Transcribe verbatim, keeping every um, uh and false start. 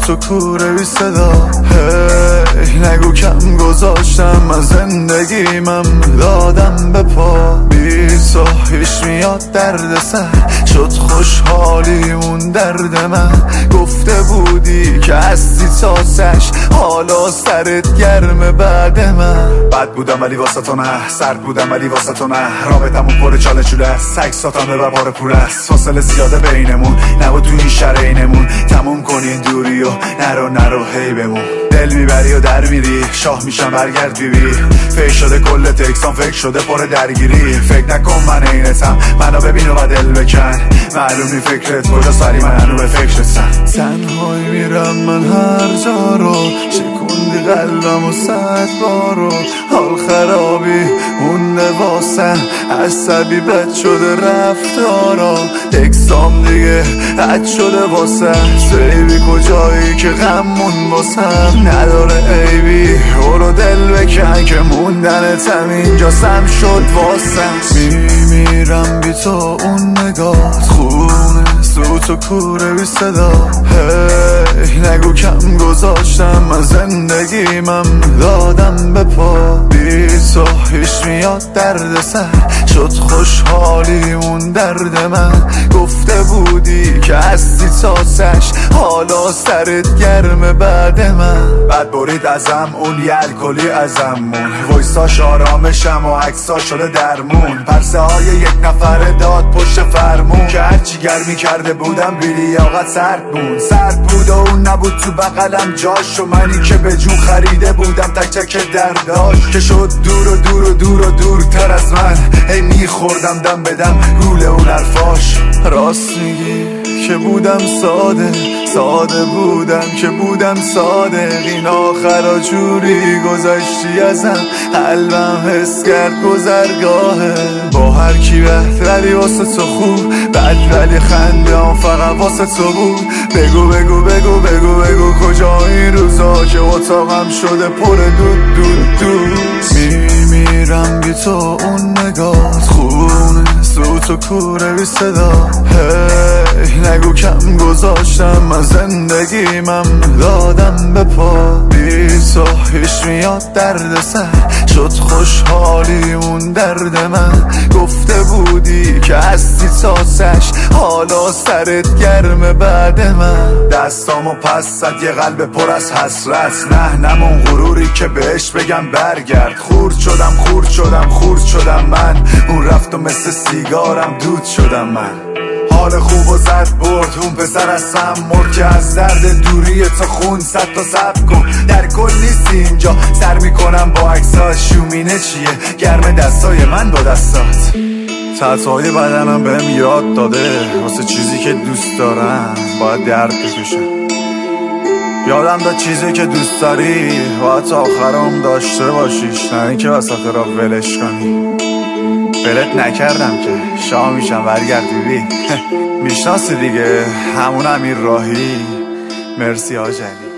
سوت و کوره بی صدا. هی نگو کم گذاشتم من زندگیمم دادم به پا. بی تو هیچ میاد درد سر شد خوشحالیمون درد من. گفته بودی که هستی تاسش حالا سرت گرمه بعد من. بد بودم ولی واسه تو نه، سرد بودم ولی واسه تو نه. رابطمون پر چاله چوله است، سگ ساتانه و پاره پوله است. فاصله زیاده بینمون نبود تو این شرینمون. تموم کنین دوری و نرو نرو هی بمون. دل میبری و در میری شاه میشم برگرد بیبی. فکر شده کل تکسان فکر شده پر درگیری. فکر نکن من اینتم منو ببین و دل بکن. معلومی فکرت کجا سری من هنو به فکرتم. تنهایی میرم من هر جا رو، شکوندی قلبم و صد بارو. حال خرابی اون واسم عصبی بد شده رفتارا. تکسام دیگه حد شده واسه سیبی کجایی که غممون واسم نداره عیبی. برو دل بکن که موندنتم اینجا سم شد واسم. میمیرم بی تو اون نگات خونه سوت و کوره بی صدا. هی نگو کم گذاشتم من زندگیمم دادم به پا. بی تو هیچ میاد درد سر شد خوشحالیمون درد من. گفته بودی که هستی تاسش حالا سرت گرمه بعد من. بعد برید ازم اون یه الکلی ازمون. وایساش آرامشم و عکسا شده درمون. پرسه های یک نفره داد پشت فرمون که هرچی گرمی کرده بودم بیلی لیاقت سرد بود. سرد بود و اون نبود تو بغلم جاش. و منی که به جون خریده بودم تک تک درداش. که شد دور و دور و دور و دورتر از من. هی میخوردم دم بدم گول اون حرفاش. راست میگی که بودم ساده ساده بودم که بودم صادق. این آخرا جوری گذاشتی ازم قلبم حس کرد گذرگاهه. با هر کی بهت ولی واسه تو خوب بد ولی خنده هم فقط واسه تو بود. بگو بگو بگو بگو بگو کجا این روزا که اتاقم شده پر دود دود دود. میمیرم بی تو اون نگات خونه سوت و کوره بی صدا. هی نگو کم گذاشتم من زندگیمم دادم به پا. بی تو هیچ میاد درد سر شد خوشحالیمون درد من. گفته بودی که هستی تاسش حالا سرت گرمه بعد من. دستامو پس زد یه قلب پر از حسرت. نه نمون غروری که بهش بگم برگرد. خورد شدم خورد شدم خورد شدم من. اون رفت و مثل سیگارم دود شدم من. حال خوب و زد برد اون پسر از سم مرد که از درد دوری تو خون صد تا صبر کن. در کل نیست اینجا سر میکنم با عکسات. شومینه چیه گرم دستای من با دستات. تحتهای بدنم بهم یاد داده واسه چیزی که دوست دارم باید درد بکشم. یادم داد چیزی که دوست داری باید تا آخرم داشته باشیش، نه اینکه وسط را ولش کنی. ولت نکردم که شاه میشم برگرد بیبی. میشناسی دیگه همون امیر راهی. مرسی آجلی.